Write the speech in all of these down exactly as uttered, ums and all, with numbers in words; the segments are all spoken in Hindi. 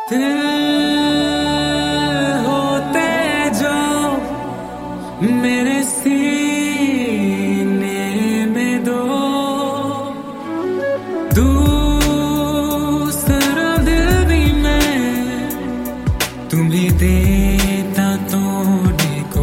दिल होते जो मेरे सीने में दो, दूसरा दिल भी मैं तुम्हें देता तोड़ने को।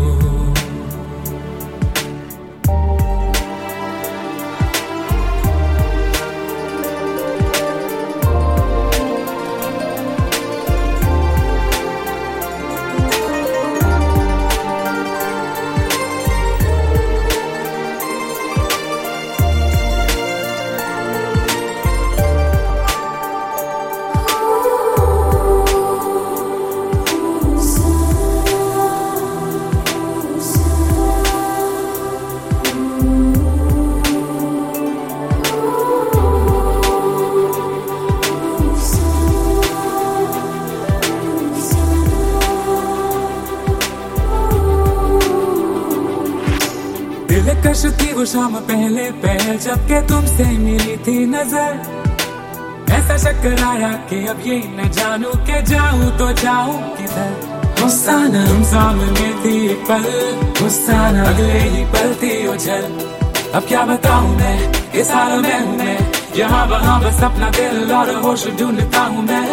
दिलकश थी वो शाम पहले पहल जब के तुमसे मिली थी नजर। ऐसा चक्कर आया कि अब ये न जानू के जाऊं तो जाऊं किधर। गुस्सा न तुम सामने थी एक पल, गुस्सा न अगले ही पल थी ओझल। अब क्या बताऊं मैं, इस हाल में हूं मैं, यहाँ वहाँ बस अपना दिल और होश ढूंढता हूं मैं।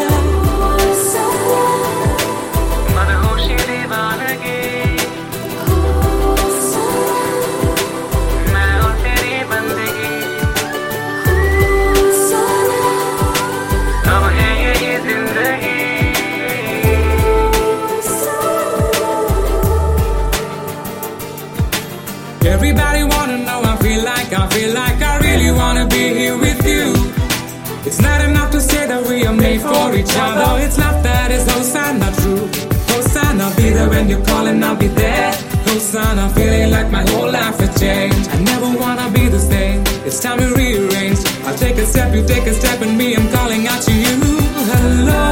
मनहोशी दीवानगी Everybody wanna know, I feel like, I feel like I really wanna be here with you. It's not enough to say that we are made for each other. It's not that, it's Hosanna true. Hosanna, I'll be there when you call and I'll be there. Hosanna, feeling like my whole life has changed. I never wanna be the same, it's time to rearrange. I'll take a step, you take a step, and me, I'm calling out to you. Hello.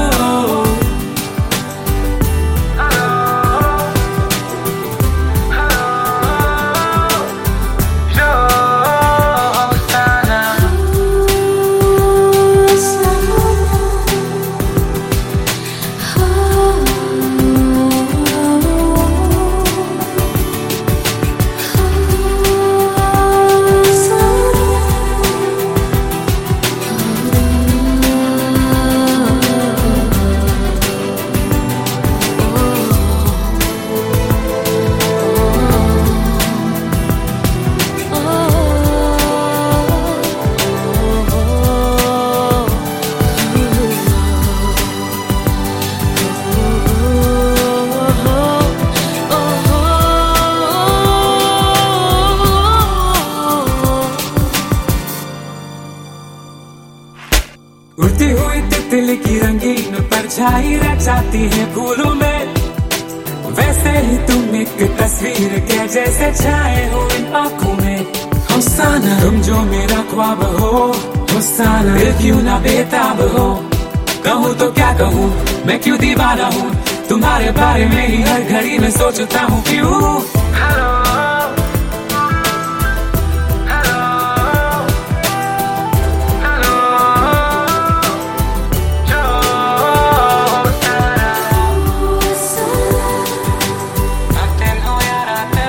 उड़ती हुई तितली की रंगीन परछाई रह जाती है फूलों में। वैसे ही तुम एक तस्वीर के जैसे छाए हो इन आंखों में। हुस्साना तुम जो मेरा ख्वाब हो, हुस्साना दिल क्यों ना बेताब हो। कहूँ तो क्या कहूँ, मैं क्यों दीवाना हूँ, तुम्हारे बारे में ही हर घड़ी में सोचता हूँ क्यों। हेलो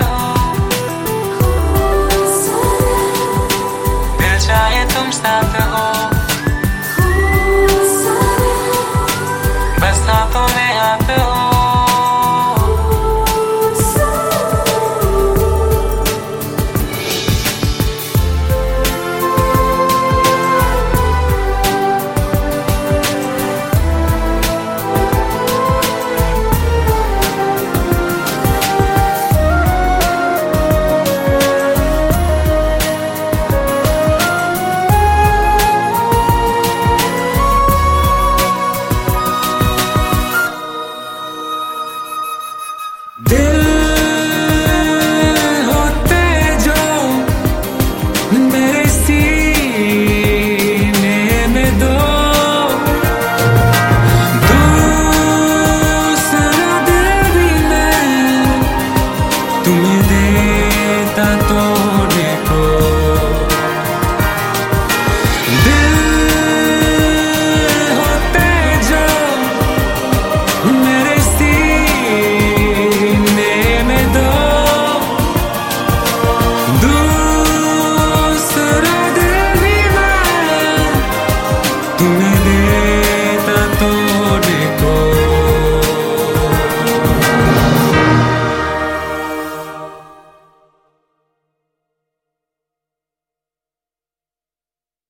तुम साथ